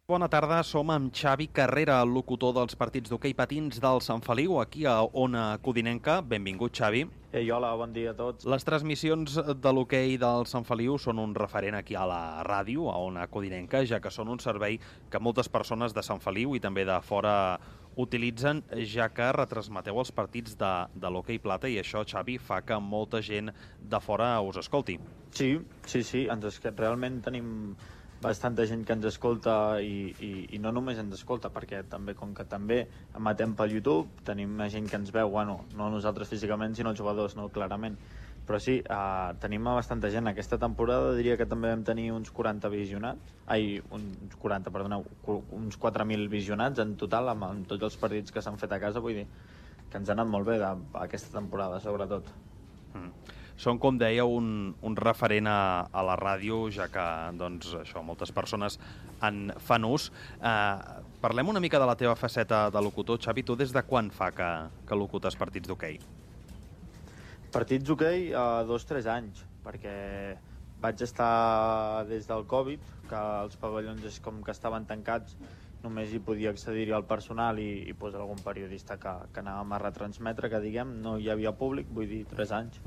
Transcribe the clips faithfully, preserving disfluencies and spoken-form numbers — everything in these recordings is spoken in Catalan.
Bona tarda, som amb Xavi Carrera, el locutor dels partits d'hoquei patins del Sant Feliu, aquí a Ona Codinenca. Benvingut, Xavi. Ei, hola, bon dia a tots. Les transmissions de l'hoquei del Sant Feliu són un referent aquí a la ràdio, a Ona Codinenca, ja que són un servei que moltes persones de Sant Feliu i també de fora utilitzen, ja que retransmeteu els partits de, de l'hoquei plata i això, Xavi, fa que molta gent de fora us escolti. Sí, sí, sí, ens es... realment tenim bastanta gent que ens escolta i, i, i no només ens escolta, perquè també, com que també emetem pel YouTube, tenim gent que ens veu, bueno, no nosaltres físicament, sinó els jugadors, no, clarament. Però sí, eh, tenim bastanta gent. Aquesta temporada diria que també vam tenir uns quaranta visionats, ai, uns quaranta, perdoneu, uns quatre mil visionats en total, amb, amb tots els partits que s'han fet a casa, vull dir que ens ha anat molt bé de, aquesta temporada, sobretot. Mm. Són, com deia, un, un referent a, a la ràdio, ja que doncs, això, moltes persones en fan ús. Eh, parlem una mica de la teva faceta de locutor. Xavi, tu des de quan fa que, que locutes partits d'hoquei? Partits d'hoquei a dos o tres anys, perquè vaig estar des del Covid, que els pavellons és com que estaven tancats, només hi podia accedir-hi el personal i, i pues, algun periodista que, que anàvem a retransmetre, que diguem, no hi havia públic, vull dir, tres anys.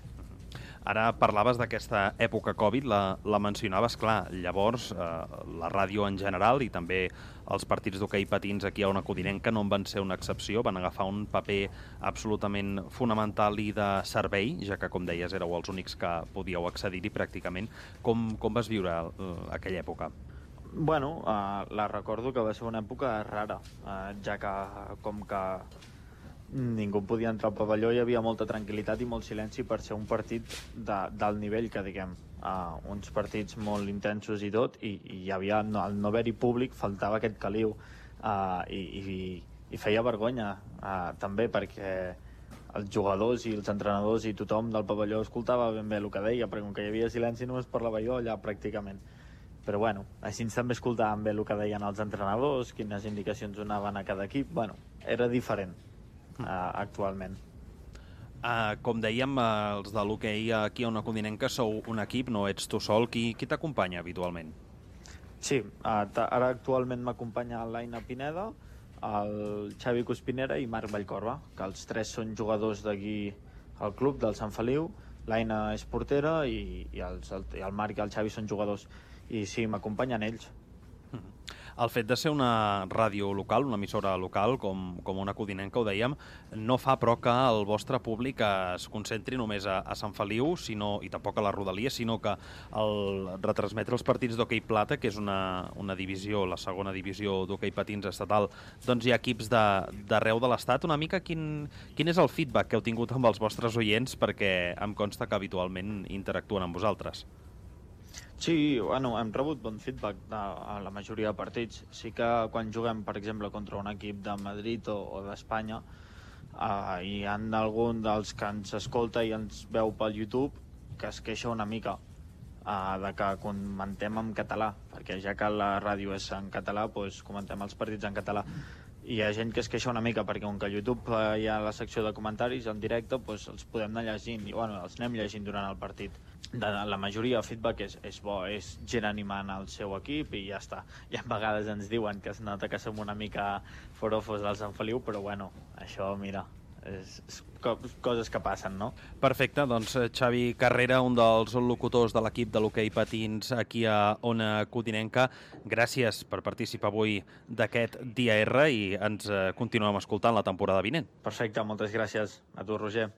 Ara parlaves d'aquesta època Covid, la, la mencionaves, clar, llavors eh, la ràdio en general i també els partits d'hoquei patins aquí a Ona Codinenca no en van ser una excepció, van agafar un paper absolutament fonamental i de servei, ja que, com deies, éreu els únics que podíeu accedir-hi pràcticament. Com, com vas viure uh, aquella època? Bueno, uh, la recordo que va ser una època rara, uh, ja que com que ningú podia entrar al pavelló, hi havia molta tranquil·litat i molt silenci per ser un partit de, del nivell que diguem, uh, uns partits molt intensos i tot, i, i hi havia, no, al no haver-hi públic faltava aquest caliu, uh, i, i, i feia vergonya uh, també perquè els jugadors i els entrenadors i tothom del pavelló escoltava ben bé el que deia, perquè com que hi havia silenci només parlava jo allà pràcticament. Però bueno, així també escoltàvem bé el que deien els entrenadors, quines indicacions donaven a cada equip, bueno, era diferent. Uh, actualment. Uh, com dèiem, uh, els de l'hoquei aquí a Ona Codinenca sou un equip, no ets tu sol. Qui, qui t'acompanya habitualment? Sí, uh, ara actualment m'acompanya l'Aina Pineda, el Xavi Cuspinera i Marc Vallcorba, que els tres són jugadors d'aquí al club del Sant Feliu. L'Aina és portera i, i, els, el, i el Marc i el Xavi són jugadors. I sí, m'acompanyen ells. El fet de ser una ràdio local, una emissora local, com, com Ona Codinenca, ho dèiem, no fa però que el vostre públic es concentri només a, a Sant Feliu, sinó, i tampoc a la Rodalia, sinó que el retransmetre els partits d'hoquei plata, que és una, una divisió, la segona divisió d'hoquei patins estatal, doncs hi ha equips d'arreu de, de l'estat. Una mica quin, quin és el feedback que heu tingut amb els vostres oients, perquè em consta que habitualment interactuen amb vosaltres. Sí, bueno, hem rebut bon feedback de, a la majoria de partits. Sí que quan juguem, per exemple, contra un equip de Madrid o, o d'Espanya, eh, hi ha algun dels que ens escolta i ens veu pel YouTube que es queixa una mica eh, de que comentem en català, perquè ja que la ràdio és en català, doncs comentem els partits en català. Hi ha gent que es queixa una mica perquè com que a YouTube eh, hi ha la secció de comentaris en directe, doncs els podem anar llegint i bueno, els anem llegint durant el partit. De la majoria de feedback és, és bo, és gent animant el seu equip i ja està. I a vegades ens diuen que es nota que som una mica forofos del Sant Feliu, però bueno, això, mira, és, és co coses que passen, no? Perfecte, doncs Xavi Carrera, un dels locutors de l'equip de l'hoquei patins aquí a Ona Codinenca, gràcies per participar avui d'aquest Dia R i ens continuem escoltant la temporada vinent. Perfecte, moltes gràcies a tu, Roger.